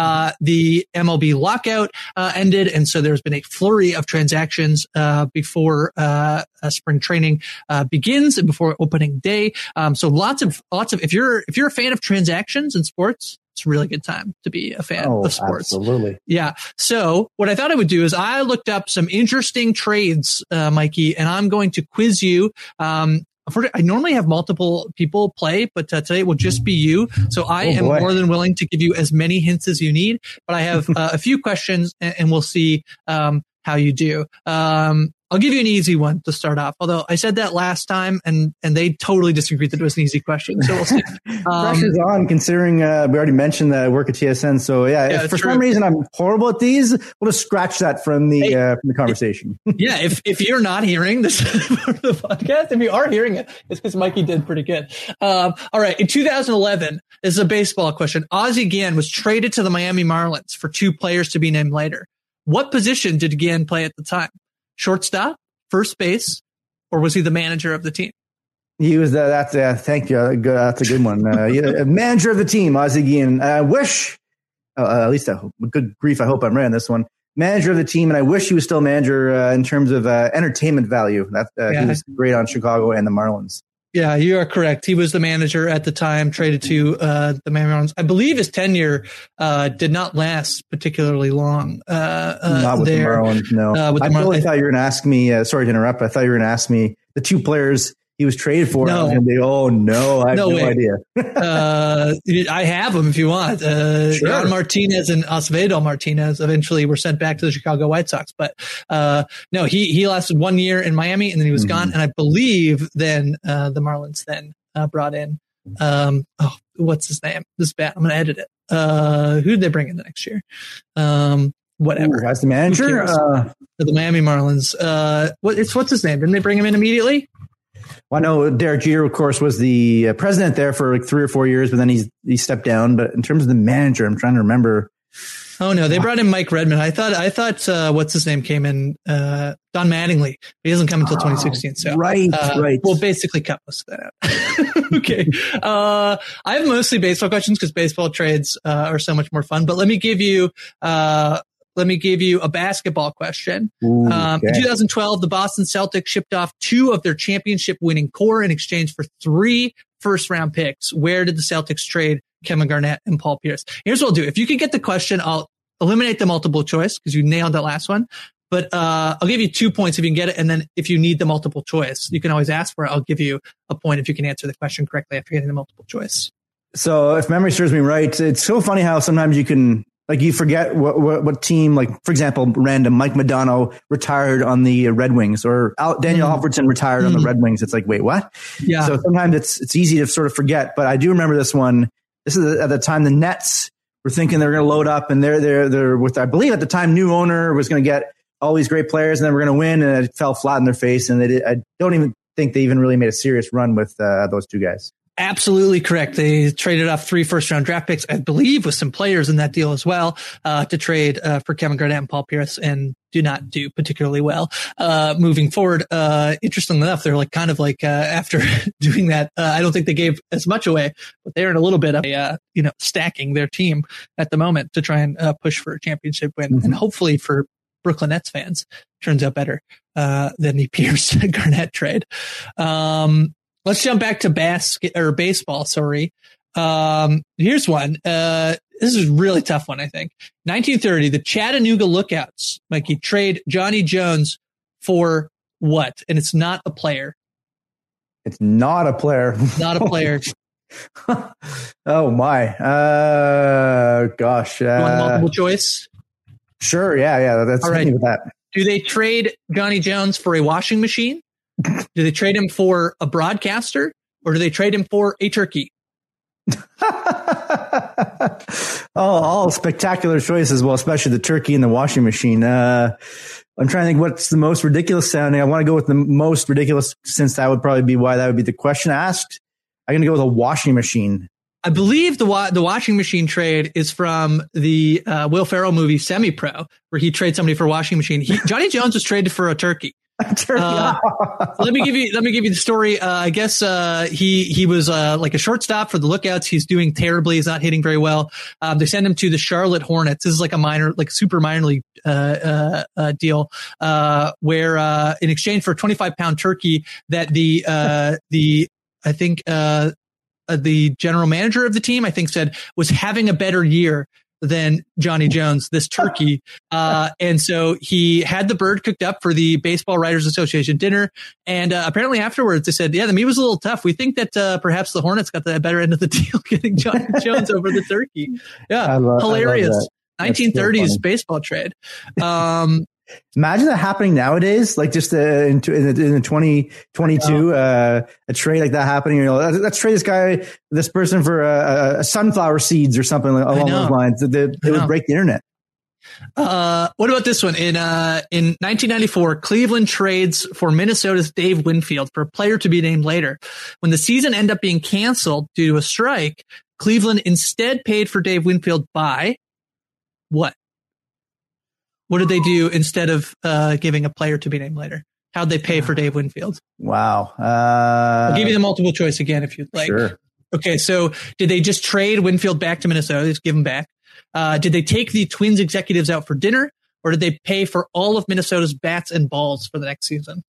The MLB lockout ended, and so there's been a flurry of transactions before spring training begins and before opening day. So lots of if you're a fan of transactions in sports, it's a really good time to be a fan of sports. Absolutely. Yeah. So what I thought I would do is I looked up some interesting trades, Mikey, and I'm going to quiz you. I normally have multiple people play, but today it will just be you. So I am more than willing to give you as many hints as you need, but I have a few questions and we'll see how you do. I'll give you an easy one to start off, although I said that last time and they totally disagreed that it was an easy question. So we'll see. Pressure's on considering we already mentioned that I work at TSN. So yeah, if for some reason I'm horrible at these, we'll just scratch that from the conversation. Yeah, if you're not hearing this part of the podcast, if you are hearing it, it's because Mikey did pretty good. All right, in 2011, this is a baseball question. Ozzie Guillen was traded to the Miami Marlins for two players to be named later. What position did Guillen play at the time? Shortstop, first base, or was he the manager of the team? He was thank you. That's a good one. Manager of the team, Ozzie Guillen. I wish, at least good grief, I hope I'm right on this one. Manager of the team, and I wish he was still manager in terms of entertainment value. He was great on Chicago and the Marlins. Yeah, you are correct. He was the manager at the time, traded to the Miami Marlins. I believe his tenure did not last particularly long. Not with the Marlins, no. I totally thought you were going to ask me, sorry to interrupt, I thought you were going to ask me the two players he was traded for. No. I have no idea. I have them if you want. Sure. Jan Martinez and Osvaldo Martinez eventually were sent back to the Chicago White Sox. But no, he lasted 1 year in Miami and then he was gone. And I believe then the Marlins then brought in, what's his name? This is bad. I'm going to edit it. Who did they bring in the next year? Whatever. As the manager? The Miami Marlins. What's his name? Didn't they bring him in immediately? Well, I know Derek Jeter, of course, was the president there for like 3 or 4 years, but then he stepped down. But in terms of the manager, I'm trying to remember. Oh no, they brought in Mike Redmond. I thought what's his name came in, Don Mattingly. He doesn't come until 2016. So right. We'll basically cut most of that out. Okay. I have mostly baseball questions because baseball trades are so much more fun. But let me give you a basketball question. Ooh, okay. In 2012, the Boston Celtics shipped off 2 of their championship-winning core in exchange for 3 first-round picks. Where did the Celtics trade Kevin Garnett and Paul Pierce? Here's what I'll do. If you can get the question, I'll eliminate the multiple choice because you nailed that last one. But I'll give you 2 points if you can get it. And then if you need the multiple choice, you can always ask for it. I'll give you a point if you can answer the question correctly after getting the multiple choice. So if memory serves me right, it's so funny how sometimes you can, like, you forget what team, like, for example, random Mike Modano retired on the Red Wings, or Daniel Alfredsson retired on the Red Wings. It's like, wait, what? Yeah. So sometimes it's easy to sort of forget, but I do remember this one. This is at the time the Nets were thinking they were going to load up, and they're with, I believe at the time, new owner was going to get all these great players and then we're going to win, and it fell flat in their face. And I don't even think they even really made a serious run with those 2 guys. Absolutely correct. They traded off 3 first-round draft picks, I believe, with some players in that deal as well, to trade for Kevin Garnett and Paul Pierce, and do not do particularly well moving forward. Interestingly enough, they're after doing that, I don't think they gave as much away, but they're in a little bit of stacking their team at the moment to try and push for a championship win, and hopefully for Brooklyn Nets fans, turns out better than the Pierce Garnett trade. Let's jump back to baseball. Sorry. Here's one. This is a really tough one, I think. 1930, the Chattanooga Lookouts, Mikey, trade Johnny Jones for what? And it's not a player. It's not a player. Not a player. Oh my. Gosh. You want multiple choice? Sure. Yeah. That's all right. With that. Do they trade Johnny Jones for a washing machine? Do they trade him for a broadcaster, or do they trade him for a turkey? All spectacular choices. Well, especially the turkey and the washing machine. I'm trying to think what's the most ridiculous sounding. I want to go with the most ridiculous, since that would probably be why that would be the question asked. I'm going to go with a washing machine. I believe the washing machine trade is from the Will Ferrell movie Semi-Pro, where he trades somebody for a washing machine. Johnny Jones was traded for a turkey. Let me give you the story. I guess he was like a shortstop for the Lookouts. He's doing terribly. He's not hitting very well. They send him to the Charlotte Hornets. This is like a super minor league deal where in exchange for a 25-pound turkey that the general manager of the team, I think, said was having a better year than Johnny Jones, this turkey. And so he had the bird cooked up for the Baseball Writers Association dinner. And apparently afterwards they said, yeah, the meat was a little tough. We think that perhaps the Hornets got the better end of the deal getting Johnny Jones over the turkey. Yeah, hilarious. 1930s baseball trade. Imagine that happening nowadays, like just in 2022, a trade like that happening. Let's trade this person for a sunflower seeds or something along those lines. It would break the internet. What about this one? In 1994, Cleveland trades for Minnesota's Dave Winfield for a player to be named later. When the season ended up being canceled due to a strike, Cleveland instead paid for Dave Winfield by what? What did they do instead of giving a player to be named later? How'd they pay for Dave Winfield? Wow. I'll give you the multiple choice again if you'd like. Sure. Okay, so did they just trade Winfield back to Minnesota? Just give him back. Did they take the Twins executives out for dinner, or did they pay for all of Minnesota's bats and balls for the next season?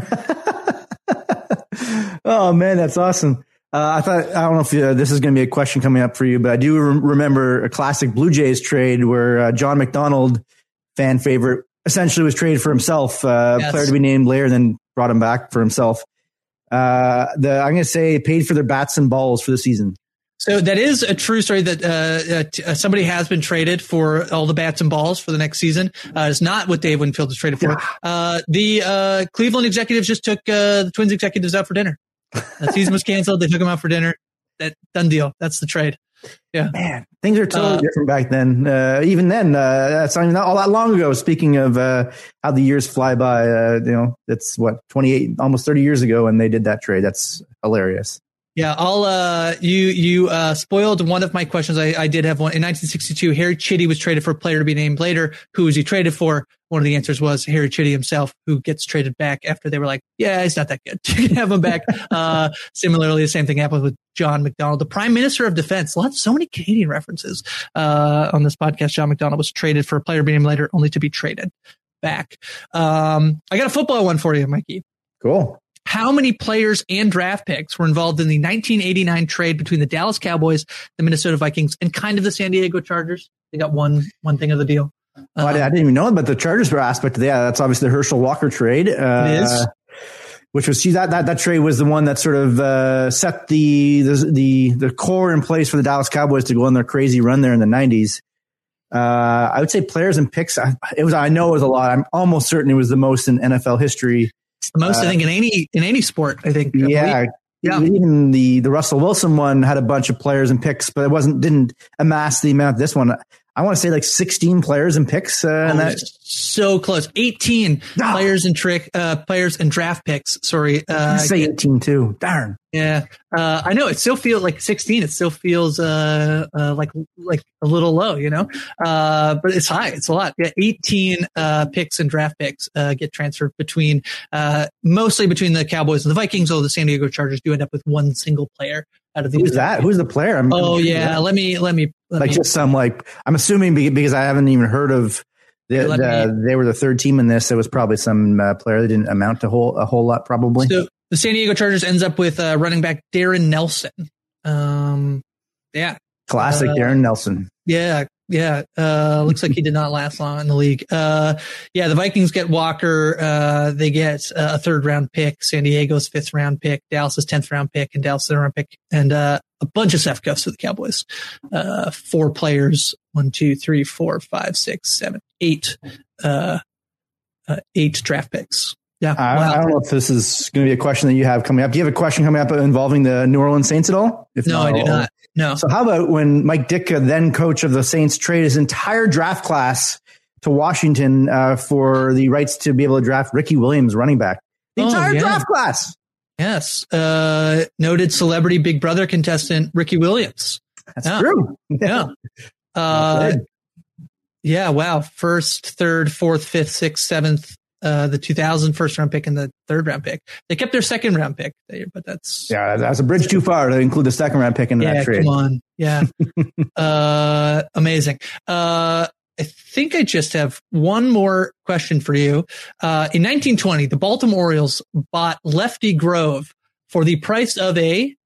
Oh, man, that's awesome. I don't know if this is going to be a question coming up for you, but I do remember a classic Blue Jays trade where John McDonald, fan favorite, essentially was traded for himself, yes. Player to be named later, then brought him back for himself. I'm going to say paid for their bats and balls for the season. So that is a true story that somebody has been traded for all the bats and balls for the next season. It's not what Dave Winfield was traded for. The Cleveland executives just took the Twins executives out for dinner. The season was canceled. They took them out for dinner. That done deal. That's the trade. Yeah, man, things are totally different back then. Even then, that's not even all that long ago. Speaking of how the years fly by, that's what 28, almost 30 years ago, when they did that trade. That's hilarious. Yeah, you spoiled one of my questions. I did have one. In 1962, Harry Chitty was traded for a player to be named later. Who was he traded for? One of the answers was Harry Chitty himself, who gets traded back after they were like, yeah, he's not that good. You can have him back. Similarly, the same thing happened with John McDonnell, the Prime Minister of Defense. So many Canadian references on this podcast. John McDonnell was traded for a player to be named later, only to be traded back. I got a football one for you, Mikey. Cool. How many players and draft picks were involved in the 1989 trade between the Dallas Cowboys, the Minnesota Vikings, and kind of the San Diego Chargers? They got one thing of the deal. I didn't even know about the Chargers aspect. Yeah, that's obviously the Herschel Walker trade. It is. Which was that trade was the one that sort of set the core in place for the Dallas Cowboys to go on their crazy run there in the 90s. I would say players and picks. I know it was a lot. I'm almost certain it was the most in NFL history. It's the most, I think, in any sport. I think. Yeah. Even the Russell Wilson one had a bunch of players and picks, but it didn't amass the amount of this one. I want to say like 16 players and picks. So close. 18 players and players and draft picks. Sorry. Say 18 too. Darn. Yeah. I know it still feels like 16. It still feels, like a little low, but it's high. It's a lot. Yeah. 18, picks and draft picks, get transferred mostly between the Cowboys and the Vikings, although the San Diego Chargers do end up with one single player out of the. Who's that? Who's the player? Let me just some I'm assuming because I haven't even heard of they were the third team in this. It was probably some player that didn't amount to a whole lot probably. So the San Diego Chargers ends up with running back Darren Nelson. Classic Darren Nelson. Yeah. Looks like he did not last long in the league. The Vikings get Walker. They get a 3rd round pick, San Diego's 5th round pick, Dallas's 10th round pick, and Dallas' 3rd round pick, and a bunch of stuff goes to the Cowboys. 4 players, 1, 2, 3, 4, 5, 6, 7, 8, 8 draft picks. Yeah. I don't know if this is going to be a question that you have coming up. Do you have a question coming up involving the New Orleans Saints at all? No, I do not. No. So how about when Mike Ditka, then coach of the Saints, traded his entire draft class to Washington for the rights to be able to draft Ricky Williams, running back? The entire draft class. Yes. Noted celebrity Big Brother contestant Ricky Williams. That's true. Yeah. Wow. 1st, 3rd, 4th, 5th, 6th, 7th. The 2000 1st round pick and the 3rd round pick. They kept their 2nd round pick there, but that's a bridge too far to include the 2nd round pick in that trade. Come on. Yeah. Amazing. I think I just have one more question for you. In 1920, the Baltimore Orioles bought Lefty Grove for the price of a.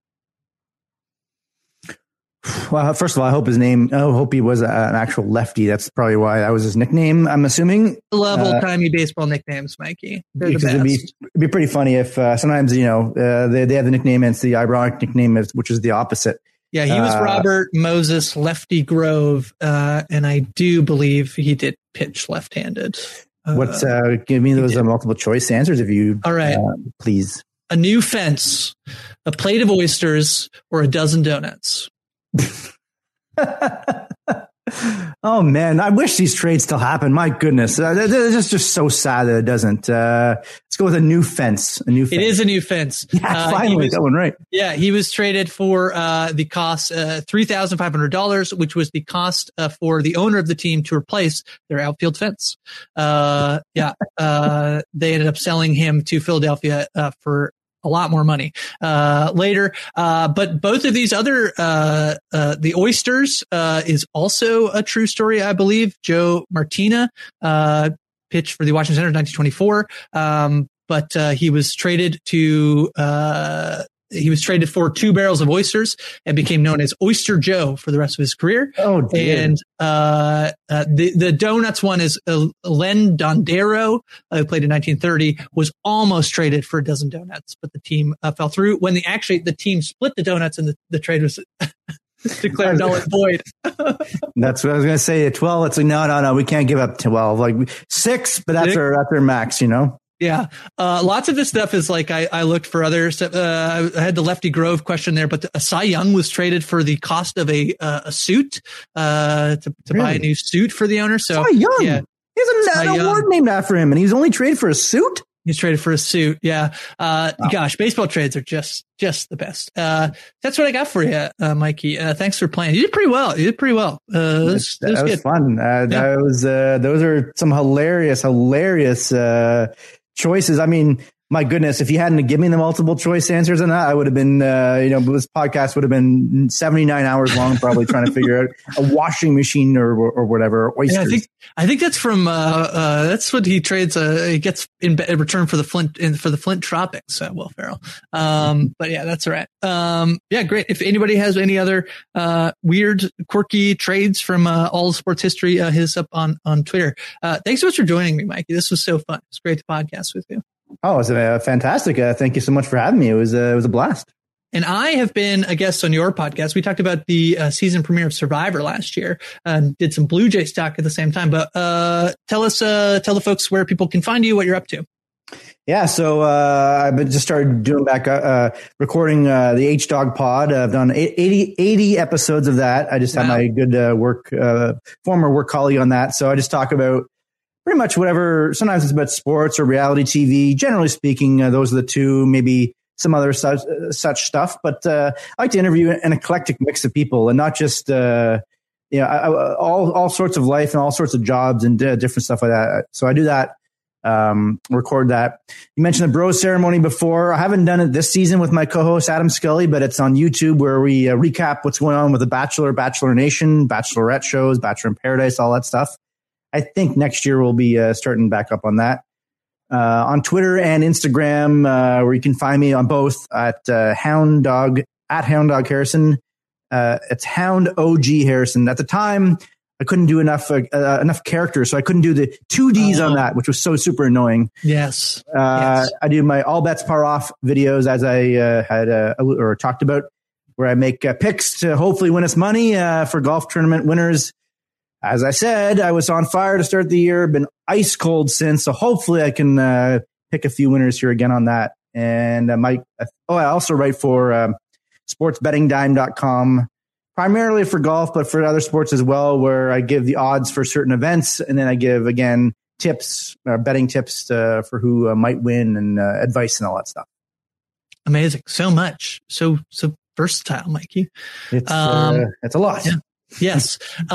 Well, first of all, I hope he was an actual lefty. That's probably why that was his nickname, I'm assuming. Level-timey baseball nicknames, Mikey. They're the best. It'd be pretty funny if sometimes, they have the nickname and it's the ironic nickname, which is the opposite. Yeah, he was Robert Moses Lefty Grove, and I do believe he did pitch left-handed. Give me those multiple choice answers if you, all right, please. A new fence, a plate of oysters, or a dozen donuts. Oh man, I wish these trades still happen. My goodness, it's just so sad that it doesn't. Let's go with a new fence. It is a new fence. Yeah, finally, that one right. Yeah, he was traded for the cost $3,500, which was the cost for the owner of the team to replace their outfield fence. They ended up selling him to Philadelphia for a lot more money later. But both of these other, the oysters is also a true story, I believe. Joe Martina pitched for the Washington Senators in 1924, but he was traded for 2 barrels of oysters and became known as Oyster Joe for the rest of his career. Oh, dear. And the donuts one is Len Dondero, who played in 1930, was almost traded for a dozen donuts, but the team fell through. When the team split the donuts and the trade was declared null and void. That's what I was going to say. 12. It's like, no, we can't give up 12. Like 6, but that's our max, Yeah. Lots of this stuff is like, I looked for other stuff. I had the Lefty Grove question there, but Cy Young was traded for the cost of a suit, to buy a new suit for the owner. So Cy Young. Yeah. He has an award named after him and he's only traded for a suit. He's traded for a suit. Yeah. Gosh, baseball trades are just the best. That's what I got for you, Mikey. Thanks for playing. You did pretty well. That was fun. Those are some hilarious choices. I mean, my goodness, if you hadn't given me the multiple choice answers on that, I would have been, this podcast would have been 79 hours long, probably trying to figure out a washing machine or whatever. Oysters. Yeah, I think that's from, that's what he trades, he gets in return for the Flint Tropics, Will Ferrell. But yeah, that's all right. Yeah, great. If anybody has any other, weird, quirky trades from, all sports history, hit us up on Twitter. Thanks so much for joining me, Mikey. This was so fun. It's great to podcast with you. Oh, it was fantastic. Thank you so much for having me. It was a blast. And I have been a guest on your podcast. We talked about the season premiere of Survivor last year and did some Blue Jays talk at the same time. But tell the folks where people can find you, what you're up to. Yeah, so I've just started doing back recording the H-Dog Pod. I've done 80 episodes of that. I just had my good former work colleague on that. So I just talk about pretty much whatever. Sometimes it's about sports or reality TV. Generally speaking, those are the two, maybe some other such stuff. But I like to interview an eclectic mix of people and not just, all sorts of life and all sorts of jobs and different stuff like that. So I do that, record that. You mentioned the bro ceremony before. I haven't done it this season with my co-host Adam Scully, but it's on YouTube where we recap what's going on with The Bachelor, Bachelor Nation, Bachelorette shows, Bachelor in Paradise, all that stuff. I think next year we'll be starting back up on that. On Twitter and Instagram, where you can find me on both at Hound Dog Harrison. It's Hound OG Harrison. At the time, I couldn't do enough characters, so I couldn't do the 2Ds on that, which was so super annoying. Yes. I do my All Bets Par Off videos, as I had talked about, where I make picks to hopefully win us money for golf tournament winners. As I said, I was on fire to start the year, been ice cold since, so hopefully I can pick a few winners here again on that. And I also write for sportsbettingdime.com, primarily for golf, but for other sports as well, where I give the odds for certain events, and then I give, again, tips, betting tips for who might win and advice and all that stuff. Amazing. So much. So versatile, Mikey. It's a lot. Yeah. Yes.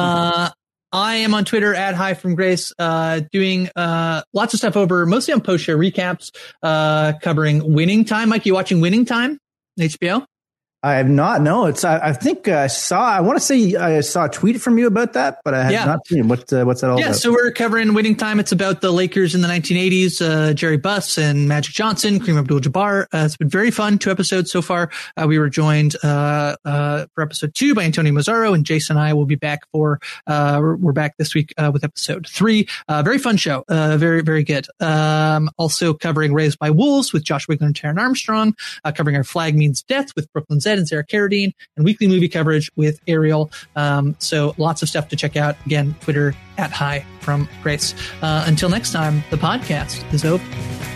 I am on Twitter at Hi From Grace, doing lots of stuff over, mostly on post-show recaps, covering Winning Time. Mike, you watching Winning Time, HBO? I have not. No, I think I want to say I saw a tweet from you about that, but I have not seen it. What's that all about? Yeah, so we're covering Winning Time. It's about the Lakers in the 1980s, Jerry Buss and Magic Johnson, Kareem Abdul-Jabbar. It's been very fun. 2 episodes so far. We were joined for episode 2 by Antonio Mazzaro, and Jason and I will be back for we're back this week with episode 3. Very fun show. Very, very good. Also covering Raised by Wolves with Josh Wigler and Taron Armstrong, covering Our Flag Means Death with Brooklyn Zed and Sarah Carradine, and weekly movie coverage with Ariel. So lots of stuff to check out. Again, Twitter at Hi From Grace. Until next time, the podcast is over.